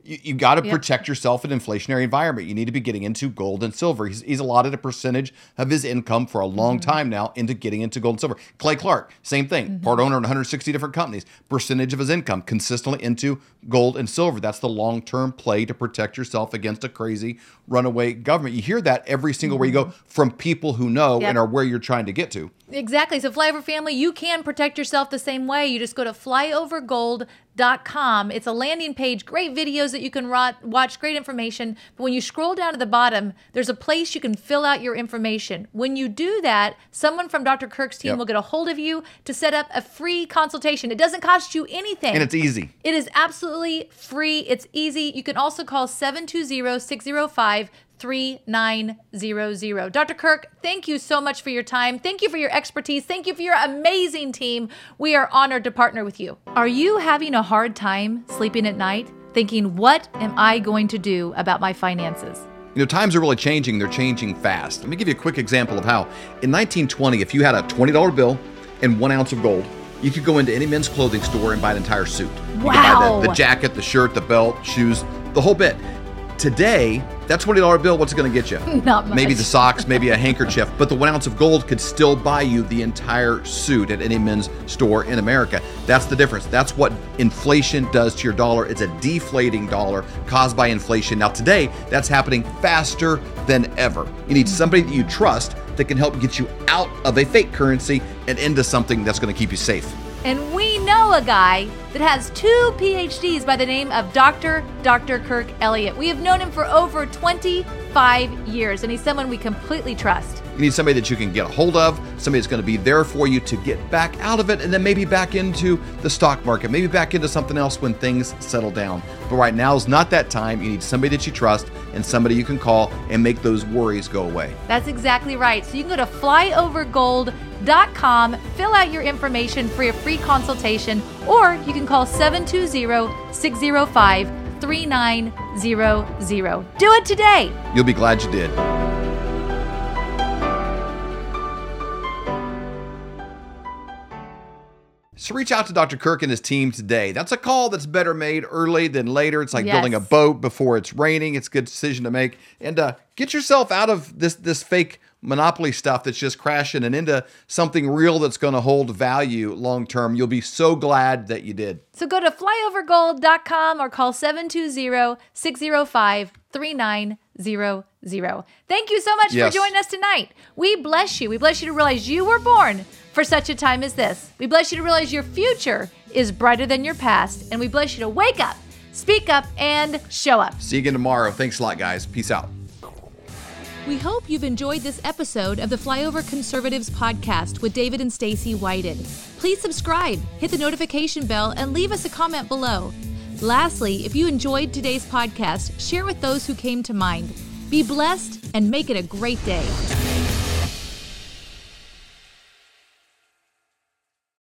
You, you got to Yep. protect yourself in an inflationary environment. You need to be getting into gold and silver. He's, he's allotted a percentage of his income for a long Mm-hmm. time now into getting into gold and silver. Clay Clark, same thing. Mm-hmm. Part owner in one hundred sixty different companies. Percentage of his income consistently into gold and silver. That's the long-term play to protect yourself against a crazy runaway government. You hear that every single where you go from people who know Yep. and are where you're trying to get to. Exactly. So Flyover family, you can protect yourself the same way. You just go to flyover gold dot com. It's a landing page, great videos that you can rot, watch, great information. But when you scroll down to the bottom, there's a place you can fill out your information. When you do that, someone from Doctor Kirk's team Yep. will get a hold of you to set up a free consultation. It doesn't cost you anything. And it's easy. It is absolutely free. It's easy. You can also call seven two zero, six zero five, three nine zero zero. Doctor Kirk, thank you so much for your time. Thank you for your expertise. Thank you for your amazing team. We are honored to partner with you. Are you having a hard time sleeping at night, thinking, what am I going to do about my finances? You know, times are really changing. They're changing fast. Let me give you a quick example of how. In nineteen twenty, if you had a twenty dollar bill and one ounce of gold, you could go into any men's clothing store and buy an entire suit. You could buy Wow. the, the jacket, the shirt, the belt, shoes, the whole bit. Today, that twenty dollar bill, what's it going to get you? Not much. Maybe the socks, maybe a handkerchief, but the one ounce of gold could still buy you the entire suit at any men's store in America. That's the difference. That's what inflation does to your dollar. It's a deflating dollar caused by inflation. Now today, that's happening faster than ever. You need somebody that you trust that can help get you out of a fake currency and into something that's going to keep you safe. And we know a guy that has two P H Ds by the name of Doctor Doctor Kirk Elliott. We have known him for over twenty-five years, and he's someone we completely trust. You need somebody that you can get a hold of, somebody that's going to be there for you to get back out of it, and then maybe back into the stock market, maybe back into something else when things settle down. But right now is not that time. You need somebody that you trust and somebody you can call and make those worries go away. That's exactly right. So you can go to flyover gold dot com, fill out your information for your free consultation, or you can call seven two zero, six zero five, three nine zero zero. Do it today. You'll be glad you did. So reach out to Doctor Kirk and his team today. That's a call that's better made early than later. It's like Yes. building a boat before it's raining. It's a good decision to make. And uh, get yourself out of this this fake monopoly stuff that's just crashing and into something real that's going to hold value long term. You'll be so glad that you did. So go to flyover gold dot com or call seven two zero, six zero five, three nine zero zero. Thank you so much Yes. for joining us tonight. We bless you. We bless you to realize you were born for such a time as this. We bless you to realize your future is brighter than your past. And we bless you to wake up, speak up, and show up. See you again tomorrow. Thanks a lot, guys. Peace out. We hope you've enjoyed this episode of the Flyover Conservatives podcast with David and Stacy Whited. Please subscribe, hit the notification bell, and leave us a comment below. Lastly, if you enjoyed today's podcast, share with those who came to mind. Be blessed and make it a great day.